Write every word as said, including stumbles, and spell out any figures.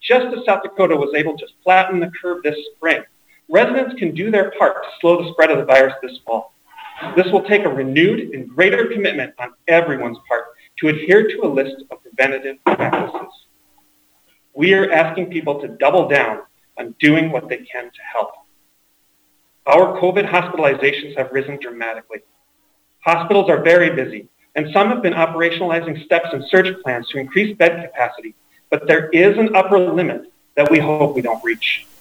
just as South Dakota was able to flatten the curve this spring, residents can do their part to slow the spread of the virus this fall. This will take a renewed and greater commitment on everyone's part to adhere to a list of preventative practices. We are asking people to double down on doing what they can to help. Our COVID hospitalizations have risen dramatically. Hospitals are very busy, and some have been operationalizing steps and surge plans to increase bed capacity, but there is an upper limit that we hope we don't reach.